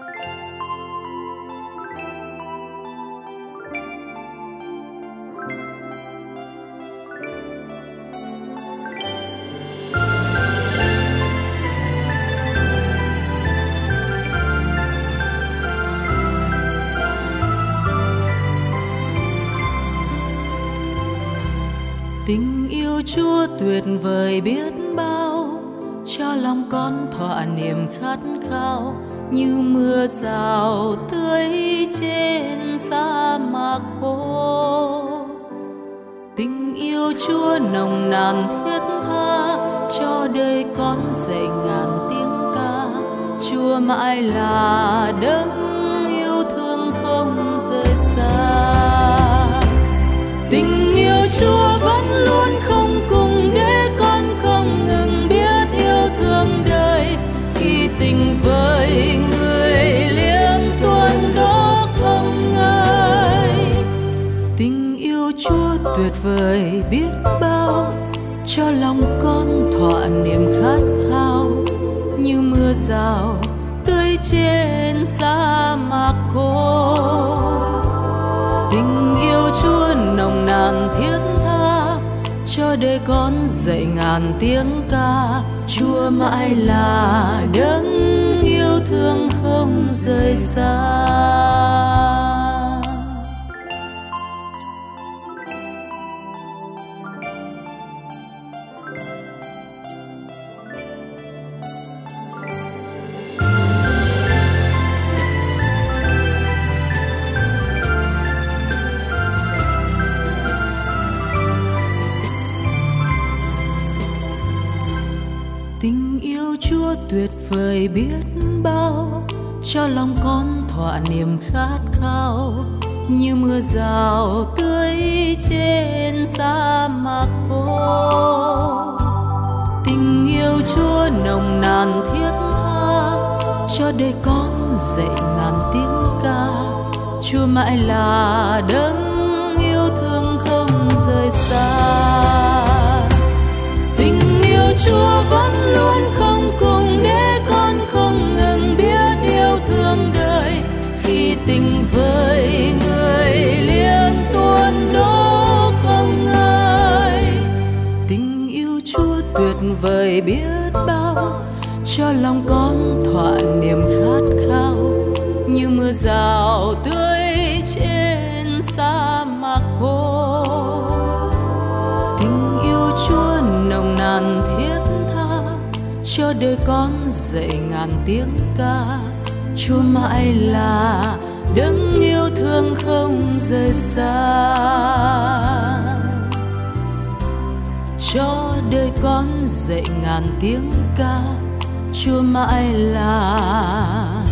Tình yêu Chúa tuyệt vời biết bao, cho lòng con thỏa niềm khát khao như mưa rào tưới trên sa mạc khô. Tình yêu Chúa nồng nàn thiết tha, cho đời con dạy ngàn tiếng ca. Chúa mãi là đấng yêu thương không rời xa. Tình yêu Chúa vẫn luôn không cùng, để con không ngừng biết yêu thương đời. Khi tình với người liêm tuôn đó không ngơi. Tình yêu Chúa tuyệt vời biết bao, cho lòng con thỏa niềm khát khao như mưa rào tưới trên sa mạc khô. Tình yêu Chúa nồng nàn thiết tha, cho đời con dạy ngàn tiếng ca. Chúa mãi là đấng yêu thương không rời xa. Tình yêu Chúa tuyệt vời biết bao, cho lòng con thỏa niềm khát khao như mưa rào tưới trên sa mạc khô. Tình yêu Chúa nồng nàn thiết tha, cho đời con dạy ngàn tiếng ca. Chúa mãi là đấng yêu thương không rời xa. Tình yêu Chúa vẫn luôn không cùng, để con không ngừng biết yêu thương đời. Khi tình với người liên tuôn đó không ngơi. Tình yêu Chúa tuyệt vời biết bao, cho lòng con thỏa niềm khát khao như mưa rào tưới trên sa mạc khô. Tình yêu Chúa nồng nàn thiết tha, cho đời con dạy ngàn tiếng ca. Chúa mãi là đấng yêu thương không rời xa. Cho đời con dạy ngàn tiếng ca. Chúa mãi là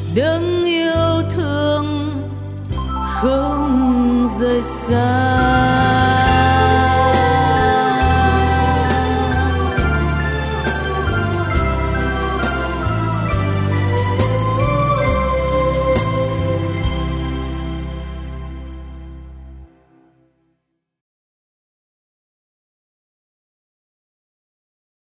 đấng yêu thương không rời xa.